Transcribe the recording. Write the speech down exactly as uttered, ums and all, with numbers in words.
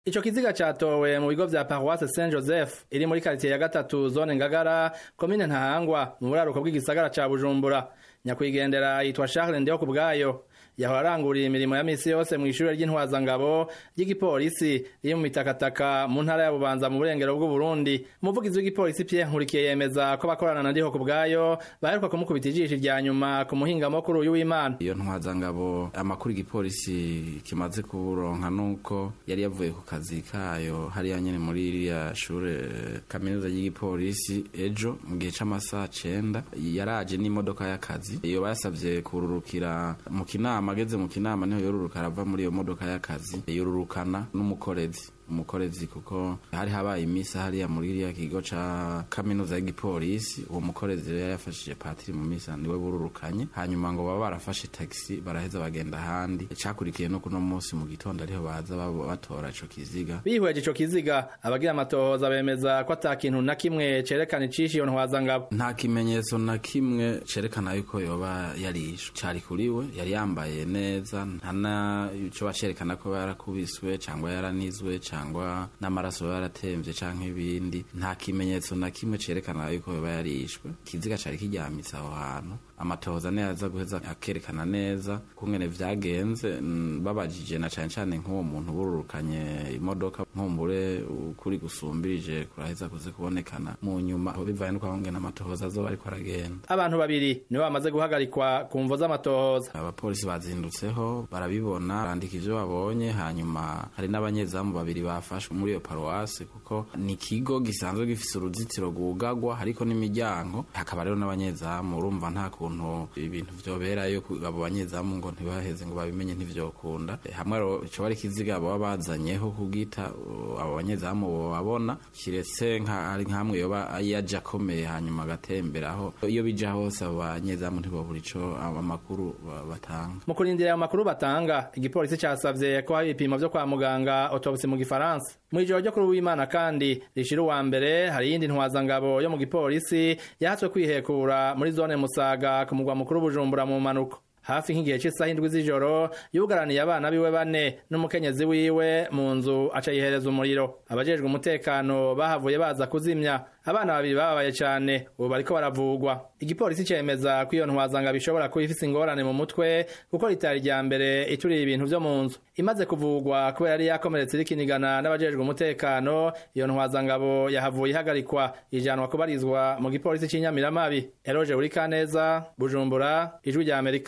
Ico kiziga catowe mu bigo vya Paroisse Saint Joseph iri muri quartier ya gatatu zone Ngagara commune Ntahangwa mu buraruko bw'igisagara ca Bujumbura. Nyakwigendera yitwa Charles Ndeho kubwayo yahora aranguriye imirimo ya misi yose mu ishure ry'intwazangabo ry'igipolisi riri mu mitakataka mu ntara ya Bubanza mu burengero bw'u Burundi. Umuvugizi w'igipolisi Pierre Nkurikiye yemeza ko bakorana na Ndeho kubwayo baheruka kumukubita ijisho rya nyuma ku muhingamo kuri uyu w'Imana. Iyo ntwazangabo amakuru igipolisi kimaze kuronka nuko yari yavuye ku kazi kayo hariya nyene muri iriya shure kaminuza y'igipolisi ejo mu gihe c'amasaha cenda yaraje n'imodoka y'akazi. Iyo basavye kururukira mu kinama, ageze mu kinama niho yoruruka arava muri iyo modoka y'akazi yorurukana n'umukorezi umukorezi kuko hari habaye imisa hariya muri iriya kigo ca kaminuza y'igipolisi. Uwo mukorezi rero yafashije patiri mu misa niwe bururukanye, hanyuma ngo baba barafashe taxi baraheza bagenda handi. Cakurikiye no kuno munsi mu gitondo ariho baza batora ico kiziga. Bihweje ico kiziga abagira amatohoza bemeza ko ata kintu na kimwe cerekana icishe iyo ntwazangabo. Nta kimenyetso na kimwe cerekana yuko yoba yarishe. Cari kuriwe, yari yambaye neza, ntana ico bacerekana ko yarakubiswe cangwa yaranizwe cangwa n'amaraso yaratemvye canke ibindi. Nta kimenyetso na kimwe cerekana yuko yoba yarishwe. Kiziga cari kiryamitse aho hantu. Amatohoza neza guheza akerekana neza kungene vyagenze. Babajije na cane cane nk'uwo muntu bururukanye imodoka nkumbure kuri gusumbirije kuraheza kuze kubonekana mu nyuma bivaye nuko ahongena amatohoza azoba ariko aragenda. Abantu babiri nibo bamaze guhagarikwa ku mvo z'amatohoza. Abapolisi bazindutseho barabibona barandika ivyo babonye, hanyuma hari n'abanyezamu babiri bafashwe muri iyo paruwase kuko ni ikigo gisanzwe gifise uruzitiro rwugagwa hariko n'imiryango, hakaba rero n'abanyezamu. Urumva nta kuntu ibintu vyoberayo abo banyezamu ngo ntibaheze ngo babimenye ntivyokunda. Hamwe rero ico bari kiziga baba bazanyeho kugita abo banyezamu babona kiretse nka ari nkamwe yoba yaje akomeye hanyuma agatemberaho. Iyo bija hose abo banyezamu ntibobura ico amakuru batanga. Mu kurindira ayo makuru batanga, igipolisi casavye ko hari ibipimo vyo kwa muganga autopsie mu gifaransa. Mwijoro ryo kuri uw'Imana kandi rishira uwa mbere hari iyindi ntwazangabo yo mu gipolisi yahatswe kwihekura muri zone Musaga ku mugwa mukuru Bujumbura mu manuko. Hafi nk'igihe c'isaha indwi z'ijoro yugaraniye abana biwe bane n'umukenyezi wiwe mu nzu aca yihereza umuriro. Abajejwe umutekano bahavuye baza kuzimya. Abana babiri bababaye cane ubu bariko baravugwa. Igipolisi cemeza ko iyo ntwazangabo bishobora kuba ifise ingorane mu mutwe kuko ritari rya mbere ituriye ibintu vyo mu nzu. Imaze kuvugwa kubera yari yakomeretse rikinigana n'abajejwe umutekano, iyo ntwazangabo yahavuye ihagarikwa ijanwa kubarizwa mu gipolisi c'Inyamiramabi. Eroje Urikaneza, Bujumbura, Ijwi rya Amerika.